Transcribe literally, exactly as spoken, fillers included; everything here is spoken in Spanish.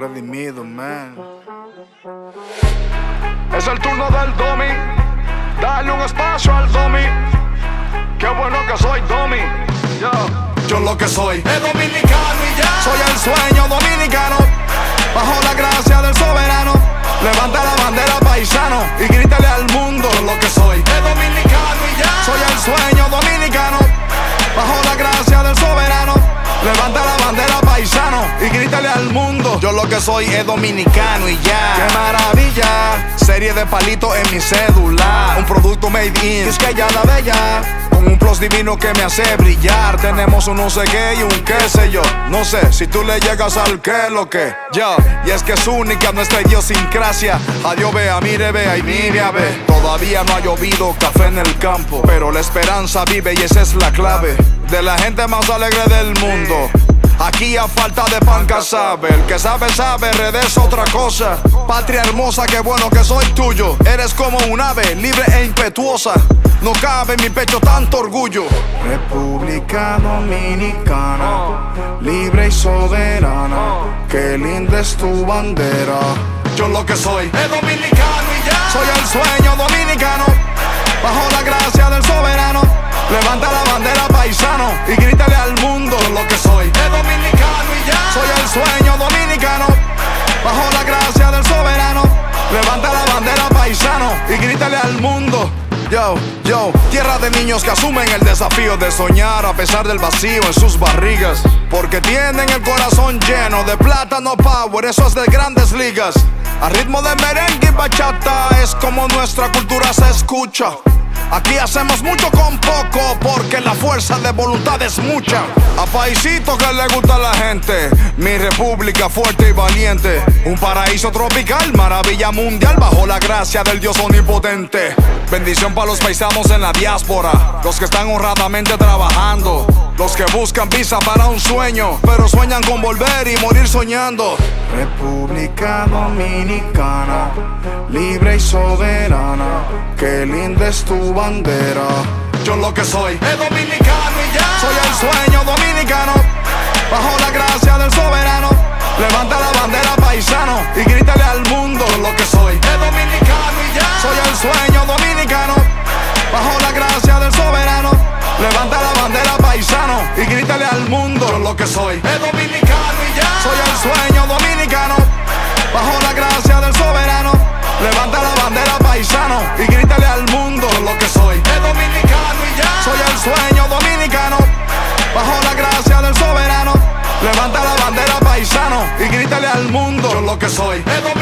redimido, man. Es el turno del Domi. Dale un espacio al Domi. Qué bueno que soy Domi. Yo, Yo lo que soy es dominicano y ya. Soy el sueño dominicano, bajo la gracia del soberano. Levanta la bandera paisano y grítale al mundo. Yo lo que soy es dominicano y ya. Soy el sueño dominicano, bajo la gracia del soberano. Levanta la bandera paisano y grítale al mundo. Yo lo que soy es dominicano y ya. ¡Qué maravilla! Serie de palitos en mi cédula. Un producto made in Quisqueya la Bella, con un plus divino que me hace brillar. Tenemos un no sé qué y un qué sé yo. No sé si tú le llegas al qué lo que yo. Y es que es única nuestra idiosincrasia. Adiós vea, mire vea y mire a ver. Todavía no ha llovido café en el campo, pero la esperanza vive y esa es la clave de la gente más alegre del mundo. Aquí a falta de pan sabe. El que sabe, sabe, red es otra cosa. Patria hermosa, qué bueno que soy tuyo. Eres como un ave, libre e impetuosa. No cabe en mi pecho tanto orgullo. República Dominicana, libre y soberana. Qué linda es tu bandera. Yo lo que soy es dominicano y ya. Soy el sueño dominicano, bajo la gracia del soberano. Levanta la bandera paisano y grítale al mundo. Yo lo que soy es dominicano y ya. Soy el sueño dominicano, bajo la gracia del soberano. Levanta la bandera paisano y grítale al mundo. Yo, yo, tierra de niños que asumen el desafío de soñar a pesar del vacío en sus barrigas, porque tienen el corazón lleno de plátano power, eso es de grandes ligas. A ritmo de merengue y bachata es como nuestra cultura se escucha. Aquí hacemos mucho con poco, porque la fuerza de voluntad es mucha. A paisito que le gusta a la gente, mi república fuerte y valiente. Un paraíso tropical, maravilla mundial, bajo la gracia del Dios omnipotente. Bendición para los paisanos en la diáspora, los que están honradamente trabajando, los que buscan visa para un sueño, pero sueñan con volver y morir soñando. República Dominicana, libre y soberana. Qué linda es tu bandera. Yo lo que soy es dominicano y ya. Soy el sueño dominicano, bajo la gracia del soberano. Levanta la bandera paisano y grítale al mundo. Yo lo que soy es dominicano y ya. Soy el sueño dominicano, bajo la gracia del soberano. Levanta la bandera paisano y grítale al mundo. Yo lo que soy es dominicano y ya. Soy el sueño dominicano, bajo la gracia del soberano. Levanta la bandera paisano y grítale al mundo. Yo lo que soy es dominicano y ya. Soy el sueño dominicano, bajo la gracia del soberano. Levanta la bandera paisano y grítale al mundo. Yo lo que soy es dominicano.